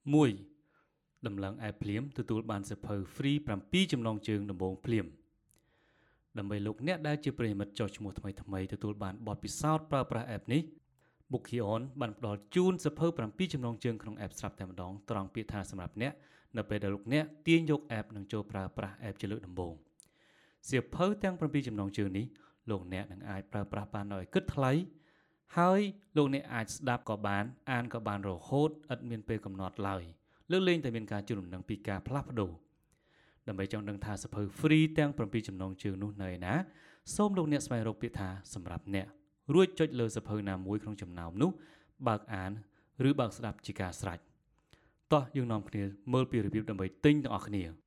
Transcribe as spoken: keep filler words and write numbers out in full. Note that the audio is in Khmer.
មួយដំឡើង app ភ្លាមទទួលបានសៀវភៅ free ប្រាំពីរចំណងជើងដំបូងភ្លាមដើម្បីលោកអ្នកដែលជាប្រិយមិត្តចុះឈ្មោះថ្មីថ្មីទទួលបានបទពិសោធន៍ប្រើប្រាស់ app នេះ Bookion បានផ្ដល់ជូនសៀវភៅប្រាំពីរចំណងជើងក្នុង app ស្រាប់តែម្ដងត្រង់ពាក្យថាសម្រាប់អ្នកនៅពេលដែលលោកអ្នកទាញយក app និងចូលប្រើប្រាស់ app ជាលើកដំបូងសៀវភៅទាំងប្រាំពីរចំណងជើងនេះលោកអ្នកនឹងអាចប្រើប្រាស់បានដោយគិតថ្លៃហើយលោកអ្នកអាចស្ដាប់ក៏បានអានក៏បានរហូតឥតមានពេលកំណត់ឡើយលើកលែងតែមានការជូនដំណឹងពីការផ្លាស់ប្ដូរដើម្បីចង់ដឹងថាសៀវភៅ free ទាំងប្រាំពីរចំណងជើងនោះនៅឯណាសូមលោកអ្នកស្វែងរកពាក្យថាសម្រាប់អ្នករួចចុចលើសៀវភៅណាមួយក្នុងចំណោមនោះបើកអានឬបើកស្ដាប់ជាការស្រេចតោះយើងនាំគ្នាមើលពីរបៀបដើម្បីទិញទាំងអស់គ្នា